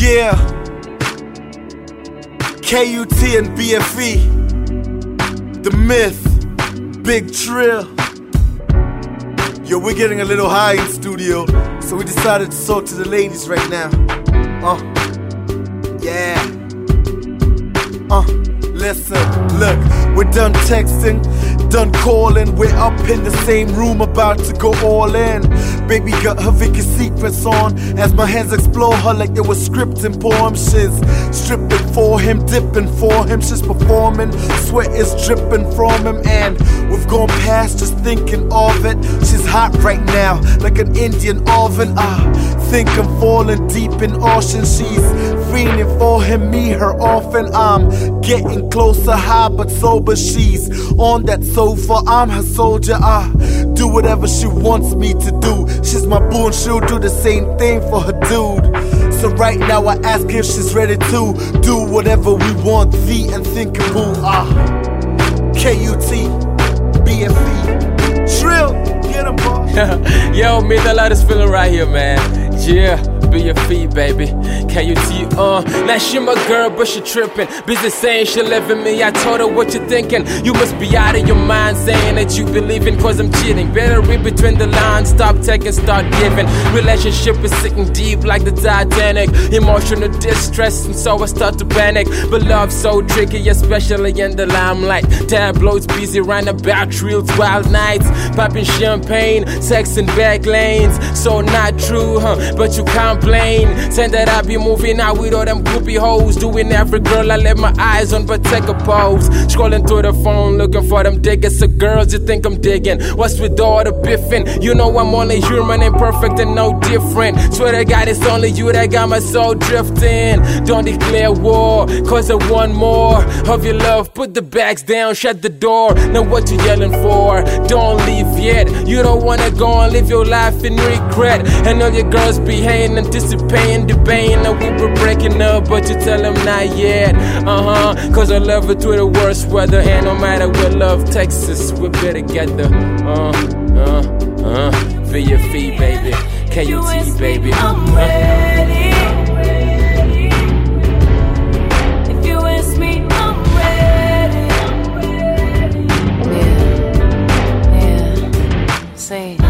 Yeah, KUT and BFE, The Myth, Big Trill. Yo, we're getting a little high in studio, so we decided to talk to the ladies right now. Yeah. Listen, look, we're done texting, done calling. We're up in the same room, about to go all in. Baby got her Vicky sequence on as my hands explore her like they were scripting poems. She's stripping for him, dipping for him. She's performing, sweat is dripping from him, and we've gone past just thinking of it. She's hot right now, like an Indian oven. Think I'm falling deep in ocean. She's fiending for him, me, her often. I'm getting closer, high but sober. She's on that sofa, I'm her soldier. I do whatever she wants me to do. She's my boo and she'll do the same thing for her dude. So right now I ask if she's ready to do whatever we want, the and think of boo. KUT, BFE, Trill, get 'em, boy. Yo, me, I love this feeling right here, man. Yeah. BFE, baby. KUT, Now she my girl, but she trippin'. Busy saying she living me. I told her what you thinking. You must be out of your mind saying that you believing cause I'm cheating. Better read between the lines, stop taking, start giving. Relationship is sinking deep like the Titanic. Emotional distress, and so I start to panic. But love's so tricky, especially in the limelight. Tabloids busy round about trails, wild nights. Popping champagne, sex in back lanes. So not true, but you can't saying that I be moving out with all them groupie hoes. Doing every girl I let my eyes on but take a pose. Scrolling through the phone looking for them diggers. So girls you think I'm digging, what's with all the biffing? You know I'm only human, imperfect and no different. Swear to God it's only you that got my soul drifting. Don't declare war, cause I want more of your love. Put the bags down, shut the door. Now what you yelling for? Don't leave yet. You don't wanna go and live your life in regret. And all your girls be hating, anticipating, debating that we were breaking up, but you tell them not yet. Cause I love it through the worst weather, and no matter where love takes us, we'll be together. VFE, baby. KUT, baby. I'm ready. If you ask me, I'm ready. Yeah. Say